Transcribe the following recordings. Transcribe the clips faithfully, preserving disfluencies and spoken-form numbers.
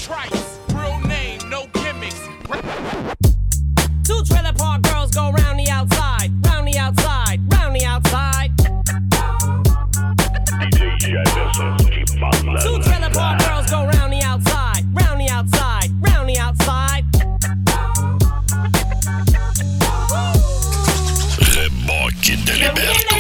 Trice, real name, no gimmicks. Two trailer park girls go round the outside, round the outside, round the outside. Two trailer park girls go round the outside, round the outside, round the outside. Reboque Deliberto.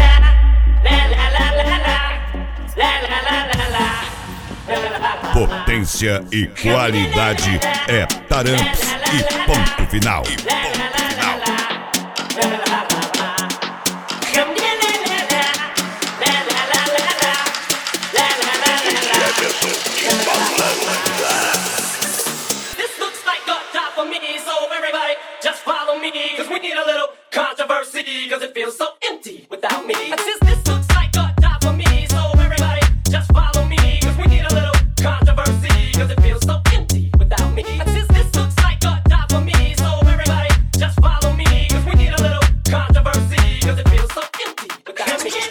Potência e qualidade é Taramps e ponto final. E ponto final. This looks like a job for me, so everybody just follow me, cause we need a little controversy, cause it feels so empty without me. Since this looks like a job for me, so everybody just follow me, cause we need a little controversy, cause it feels so empty without me. Since this looks like a job for me, so everybody just follow me, cause we need a little controversy, cause it feels so empty without me.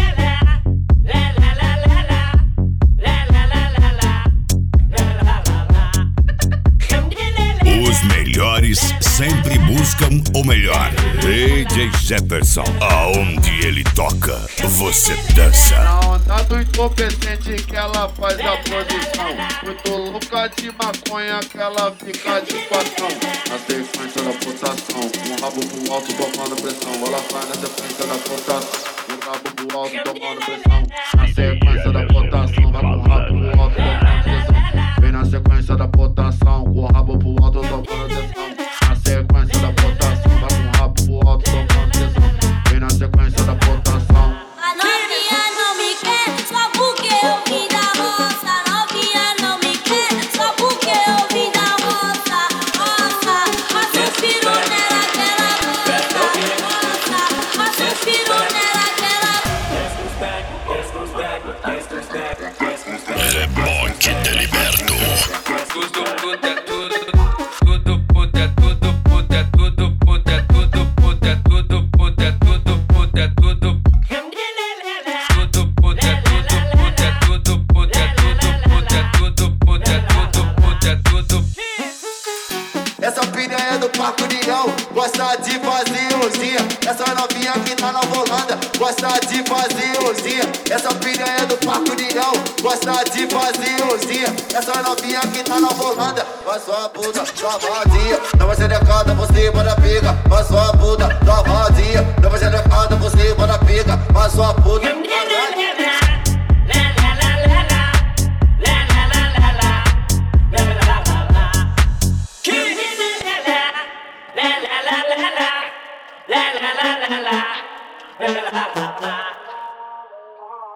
Os melhores sempre buscam o melhor. D J Jefferson, aonde ele toca, você dança. Na onda do incompetente que ela faz a posição, muito louca de maconha que ela fica de patrão. Na sequência da potação, um rabo pro alto tomando pressão. Ela vai na sequência da potação, um rabo pro alto tomando pressão. Na sequência da potação, vai com o rabo pro alto tomando pressão. Vem na sequência da potação, com o rabo pro alto tomando pressão. Na sequência da potação, vai com o rabo pro alto tomando pressão. Vem na sequência da potação. A novinha não me quer, só porque eu vim da roça. A novinha não me quer, só porque eu vim da roça. Roça, roça o piru nela que ela gosta. Roça, roça o piru nela que ela Reboque Deliberto. Tudo puta, tudo, tudo puta, tudo puta, tudo puta, tudo puta, tudo puta, tudo puta, tudo. Tudo puta, tudo puta, tudo puta, tudo puta, tudo puta, tudo puta, tudo. Essa piranha do Parque União gosta de fazer luzinha. Essa novinha que tá na Holanda gosta de fazer luzinha. Essa piranha do Parque União gosta de fazer luzinha. Essa novinha que tá na Holanda vai sua puta, sua vadia. Não vai ser decada, você manda pica. Vai sua puta, sua vadia. Não vai ser decada, você manda pica. Vai sua puta. La la la la la la la la la la la la la la la.